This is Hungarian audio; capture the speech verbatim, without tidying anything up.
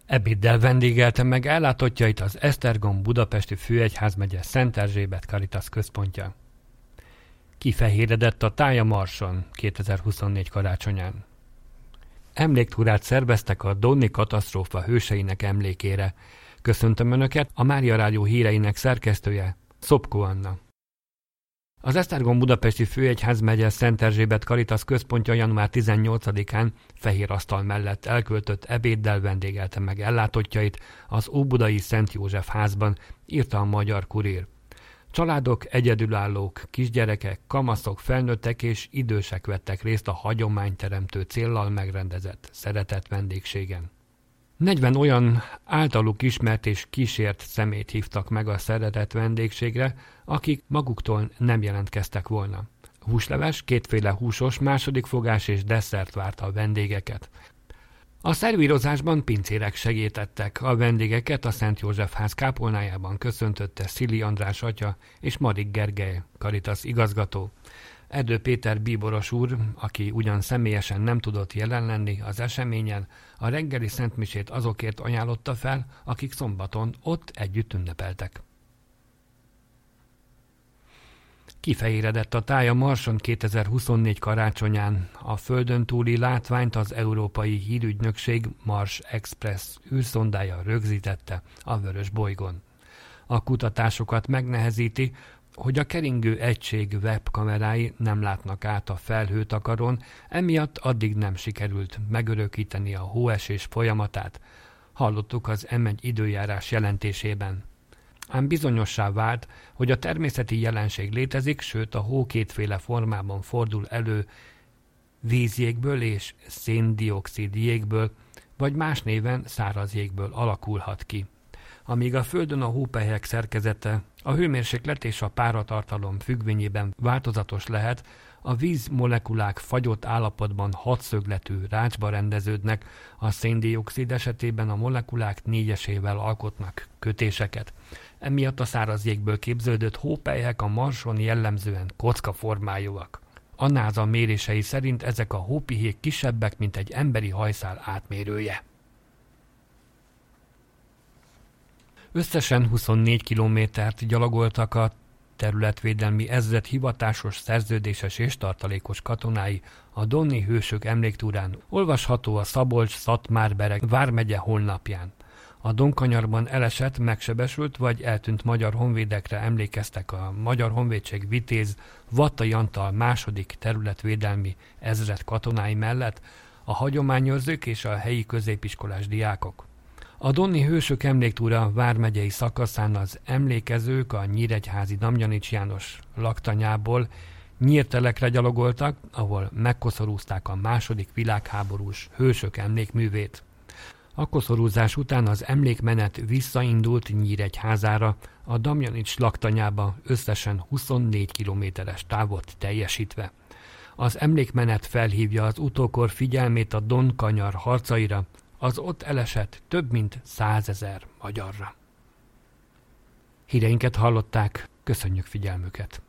Ebéddel vendégelte meg ellátottjait az Esztergom budapesti főegyházmegye Szent Erzsébet Caritas központja. Kifehéredett a táj a Marson kétezer-huszonnégy karácsonyán. Emléktúrát szerveztek a Donni katasztrófa hőseinek emlékére. Köszöntöm Önöket, a Mária Rádió híreinek szerkesztője, Szopko Anna. Az Esztergom budapesti főegyházmegye Szent Erzsébet Caritas központja január tizennyolcadikán fehér asztal mellett elköltött ebéddel vendégelte meg ellátottjait az óbudai Szent József házban, írta a Magyar Kurír. Családok, egyedülállók, kisgyerekek, kamaszok, felnőttek és idősek vettek részt a hagyományteremtő céllal megrendezett szeretett vendégségen. negyven olyan általuk ismert és kísért szemét hívtak meg a szeretett vendégségre, akik maguktól nem jelentkeztek volna. Húsleves, kétféle húsos, második fogás és desszert várta a vendégeket. A szervírozásban pincérek segítettek, a vendégeket a Szent József ház kápolnájában köszöntötte Szili András atya és Marik Gergely, Caritas igazgató. Erdő Péter bíboros úr, aki ugyan személyesen nem tudott jelen lenni az eseményen, a reggeli szentmisét azokért ajánlotta fel, akik szombaton ott együtt ünnepeltek. Kifehéredett a táj a Marson kétezer-huszonnégy karácsonyán. A földön túli látványt az Európai Hírügynökség Mars Express űrszondája rögzítette a Vörös bolygón. A kutatásokat megnehezíti, hogy a keringő egység webkamerái nem látnak át a felhőtakaron, emiatt addig nem sikerült megörökíteni a hóesés folyamatát. Hallottuk az em egy időjárás jelentésében. Ám bizonyossá vált, hogy a természeti jelenség létezik, sőt a hó kétféle formában fordul elő, vízjégből és széndioxid jégből, vagy más néven száraz jégből alakulhat ki. Amíg a Földön a hópelyhek szerkezete a hőmérséklet és a páratartalom függvényében változatos lehet, a vízmolekulák fagyott állapotban hatszögletű rácsba rendeződnek, a széndioxid esetében a molekulák négyesével alkotnak kötéseket. Emiatt a száraz jégből képződött hópelyhek a Marson jellemzően kockaformájúak. A NASA mérései szerint ezek a hópihék kisebbek, mint egy emberi hajszál átmérője. Összesen huszonnégy kilométert gyalogoltak a területvédelmi ezred hivatásos, szerződéses és tartalékos katonái a Donni hősök emléktúrán, olvasható a Szabolcs-Szatmár-Bereg vármegye honlapján. A Donkanyarban elesett, megsebesült vagy eltűnt magyar honvédekre emlékeztek a Magyar Honvédség Vitéz Vattai Antal második területvédelmi ezred katonái mellett a hagyományőrzők és a helyi középiskolás diákok. A Donni hősök emléktúra vármegyei szakaszán az emlékezők a nyíregyházi Damjanics János laktanyából Nyírtelekre gyalogoltak, ahol megkoszorúzták a második világháborús hősök emlékművét. A koszorúzás után az emlékmenet visszaindult Nyíregyházára, a Damjanics laktanyába összesen huszonnégy kilométeres távot teljesítve. Az emlékmenet felhívja az utókor figyelmét a Donkanyar harcaira, az ott elesett több mint százezer magyarra. Híreinket hallották, köszönjük figyelmüket!